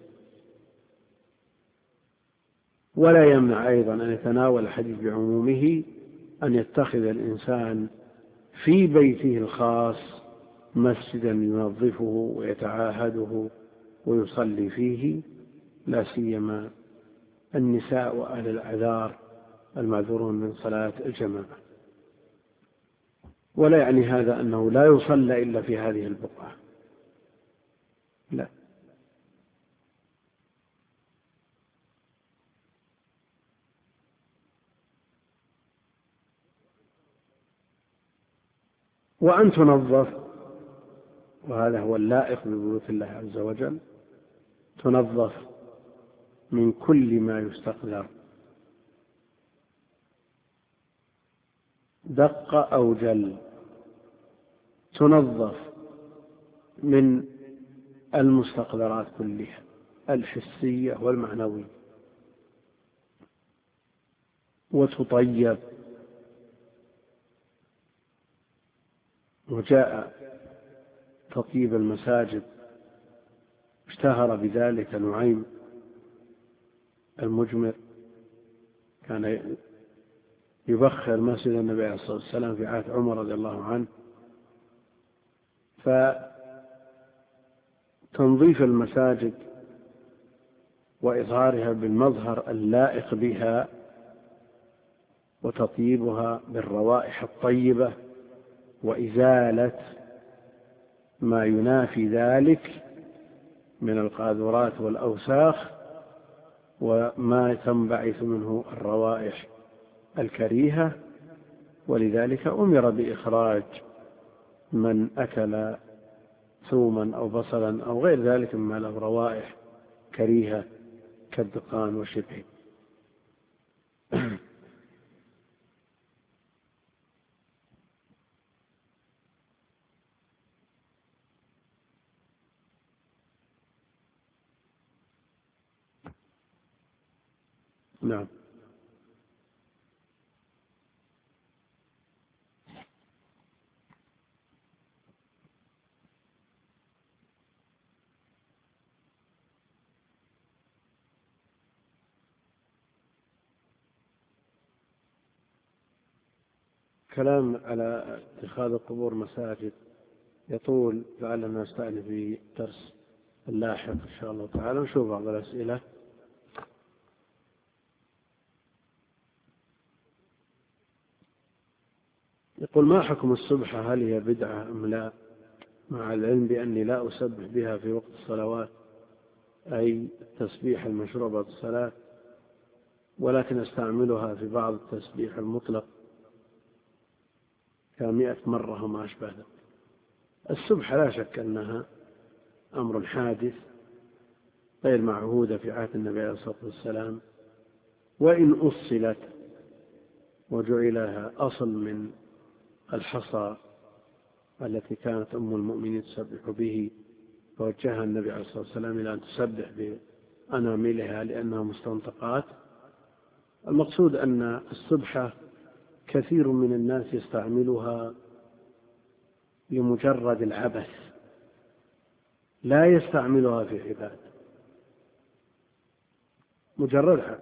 ولا يمنع أيضا أن يتناول الحديث بعمومه أن يتخذ الإنسان في بيته الخاص مسجدا ينظفه ويتعاهده ويصلي فيه، لا سيما النساء وأهل الأعذار المعذورون من صلاة الجماعة. ولا يعني هذا أنه لا يصلى إلا في هذه البقعة، لا. وأن تنظف، وهذا هو اللائق ببيوت الله عز وجل، تنظف من كل ما يستقذر، دق أو جل، تنظف من المستقذرات كلها الحسية والمعنوية، وتطيب. وجاء تطيب المساجد اشتهر بذلك نعيم المجمر، كان يبخر مسجد النبي عليه الصلاة والسلام في عهد عمر رضي الله عنه. فتنظيف المساجد وإظهارها بالمظهر اللائق بها وتطيبها بالروائح الطيبة وإزالة ما ينافي ذلك من القاذورات والأوساخ وما تنبعث منه الروائح الكريهة. ولذلك أمر بإخراج من أكل ثوما أو بصلا أو غير ذلك مما له روائح كريهة كالدخان وشبهه. نعم. كلام على اتخاذ القبور مساجد يطول، لعلنا نستأنف في درس اللاحق إن شاء الله تعالى. نشوف بعض الأسئلة. يقول: ما حكم السبحة؟ هل هي بدعة أم لا؟ مع العلم بأني لا أسبح بها في وقت الصلوات، أي التسبيح المشروع بعد الصلاة، ولكن أستعملها في بعض التسبيح المطلق ك100 مرة وما أشبه ذلك. السبحة لا شك أنها أمر حادث غير معهودة في عهد النبي عليه الصلاة والسلام، وإن أصلت وجعلها أصل من الحصى التي كانت أم المؤمنين تسبح به، فوجهها النبي عليه الصلاة والسلام إلى أن تسبح بأناملها لأنها مستنطقات. المقصود أن السبحة كثير من الناس يستعملها لمجرد العبث، لا يستعملها في عبادة، مجردها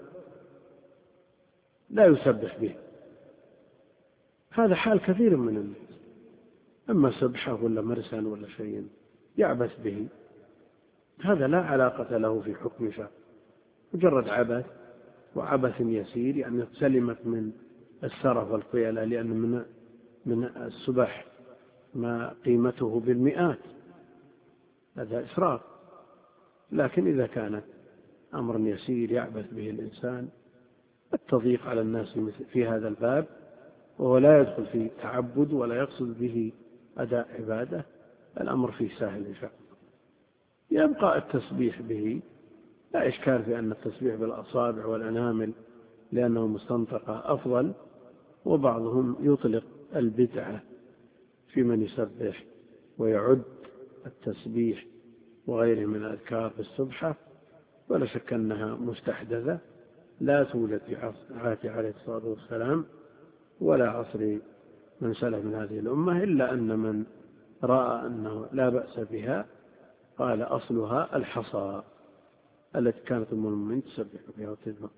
لا يسبح به. هذا حال كثير من الناس، أما سبحة ولا مرسل ولا شيء يعبث به، هذا لا علاقة له في حكم شرع، مجرد عبث، وعبث يسير، يعني سلمت من السرف والخيلاء، لأن من السبح ما قيمته بالمئات، هذا إسراف. لكن إذا كانت أمر يسير يعبث به الإنسان، التضييق على الناس في هذا الباب، وهو لا يدخل في تعبد ولا يقصد به أداء عبادة، الأمر فيه سهل إن شاء الله. يبقى التسبيح به، لا إشكال في أن التسبيح بالأصابع والأنامل لأنه مستنطقة أفضل، وبعضهم يطلق البدعة في من يسبح ويعد التسبيح وغيره من الأذكار في السبحة، ولا شك أنها مستحدثة لا توجد في عهده عليه الصلاة والسلام ولا عصر من سلف من هذه الأمة، إلا أن من رأى أنه لا بأس بها قال أصلها الحصى التي كانت أم المؤمنين تسبح بها وتذبح.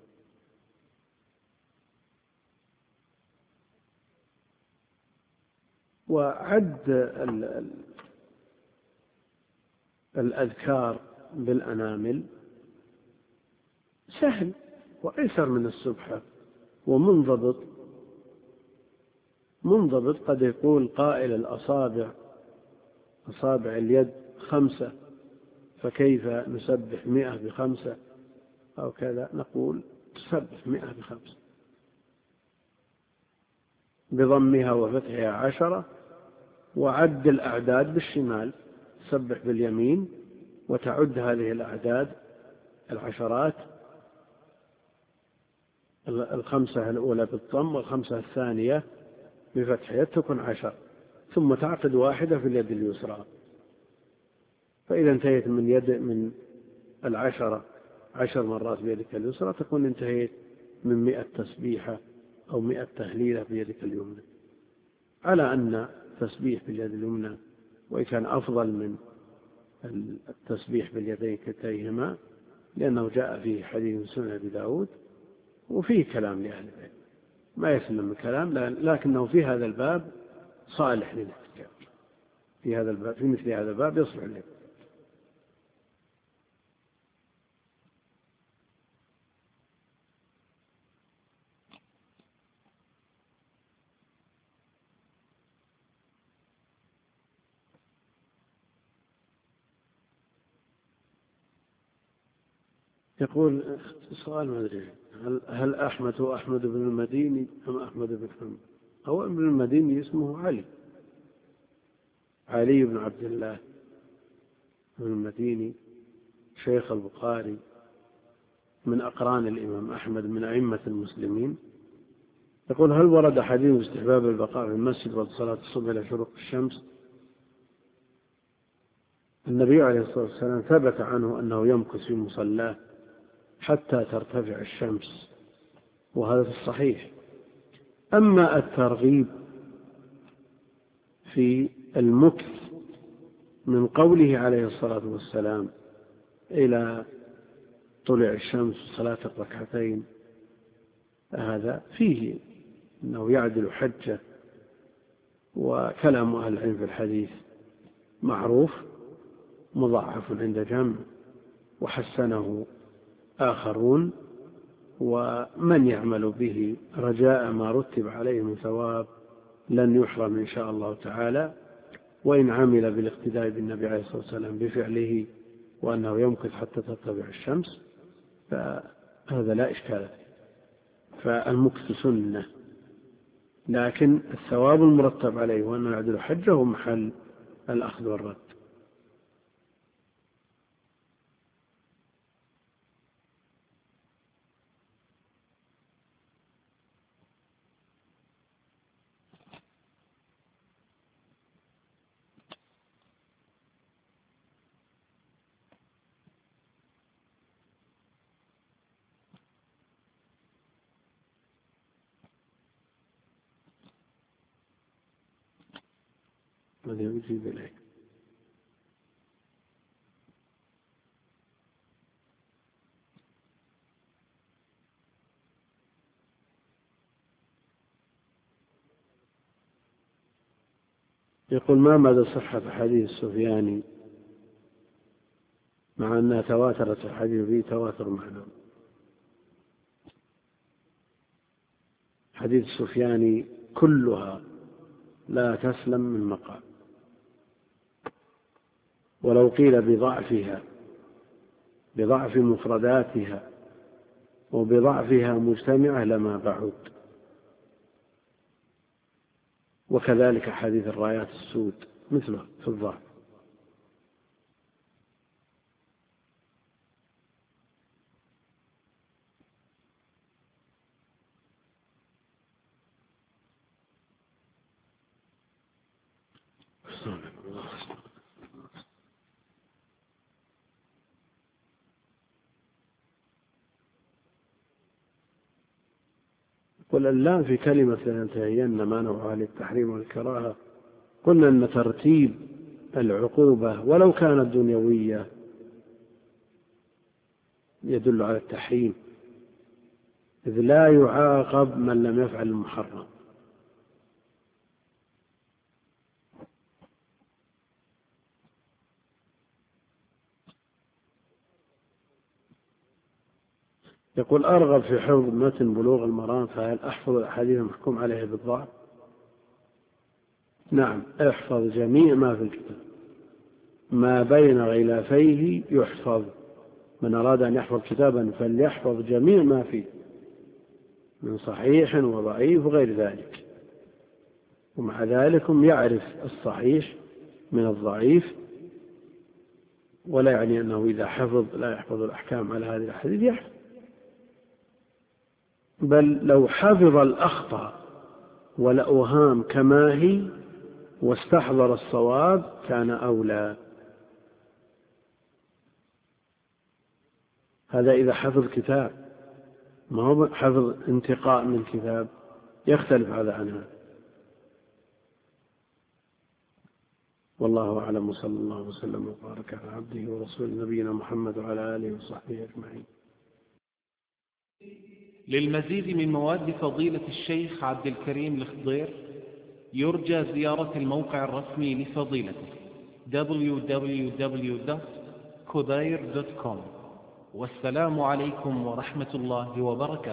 وعد الأذكار بالأنامل سهل وأيسر من السبحة ومنضبط. قد يقول قائل الأصابع، أصابع اليد 5، فكيف نسبح 100 ب5 أو كذا؟ نقول تسبح 100 ب5 بضمها وفتحها 10، وعد الأعداد بالشمال، تسبح باليمين وتعد هذه الأعداد العشرات، 5 الأولى بالضم و5 الثانية بفتحها تكون 10، ثم تعقد واحدة في اليد اليسرى. فإذا انتهيت من 10 مرات بيدك اليسرى تكون انتهيت من 100 تسبيحة أو 100 تهليلة بيدك اليمنى، على أن التسبيح باليد اليمنى وإن كان أفضل من التسبيح باليدين كلتيهما، لأنه جاء فيه حديث سنن أبي داود، وفيه كلام لأهل العلم ما يسلم من كلام، لكنه في هذا الباب صالح للاحتجاج، في هذا الباب، في مثل هذا الباب يصلح له. يقول سؤال ما أدري، هل أحمد هو أحمد بن المديني أم أحمد بن حنبل؟ هو ابن المديني اسمه علي بن عبد الله بن المديني، شيخ البخاري، من أقران الإمام أحمد، من أئمة المسلمين. يقول: هل ورد حديث استحباب البقاء في المسجد بعد صلاة الصبح إلى شروق الشمس؟ النبي عليه الصلاة والسلام ثبت عنه أنه يمكث في مصلاه حتى ترتفع الشمس، وهذا في الصحيح. أما الترغيب في المكث من قوله عليه الصلاة والسلام إلى طلوع الشمس صلاة الركعتين، هذا فيه أنه يعدل حجة، وكلام أهل العلم في الحديث معروف مضاعف عند جمع، وحسنه آخرون، ومن يعمل به رجاء ما رتب عليه من ثواب لن يحرم إن شاء الله تعالى، وإن عمل بالاقتداء بالنبي عليه الصلاة والسلام بفعله وأنه يمكث حتى ترتفع الشمس فهذا لا إشكال فيه، فالمكث سنة، لكن الثواب المرتب عليه وأنه يعدل حجه محل الأخذ والرد. ماذا يجيب إليه؟ يقول ما مدى صحة حديث سفياني مع أنها تواترت الحديث فيه تواتر معنى؟ حديث سفياني كلها لا تسلم من مقال، ولو قيل بضعفها، بضعف مفرداتها وبضعفها مجتمعة لما بعد، وكذلك حديث الرايات السود مثله في الضعف. قل اللام في كلمة لننتهين ما نوعها للتحريم والكراهة، قلنا أن ترتيب العقوبة ولو كانت دنيوية يدل على التحريم، إذ لا يعاقب من لم يفعل المحرم. يقول أرغب في حفظ متن بلوغ المرام، فهل أحفظ الأحاديث المحكوم عليها بالضعف؟ نعم، احفظ جميع ما في الكتاب، ما بين غلافيه يحفظ. من أراد أن يحفظ كتابا فليحفظ جميع ما فيه من صحيح وضعيف وغير ذلك، ومع ذلك يعرف الصحيح من الضعيف، ولا يعني أنه إذا حفظ لا يحفظ الأحكام على هذه الأحاديث، يحفظ، بل لو حفظ الأخطاء والأوهام كما هي واستحضر الصواب كان أولى. هذا إذا حفظ كتاب، ما هو حفظ انتقاء من كتاب، يختلف هذا عن هذا. والله أعلم، وصلى الله وسلم وبارك على عبده ورسوله نبينا محمد وعلى آله وصحبه أجمعين. للمزيد من مواد فضيلة الشيخ عبد الكريم الخضير يرجى زيارة الموقع الرسمي لفضيلته www.khudair.com. والسلام عليكم ورحمة الله وبركاته.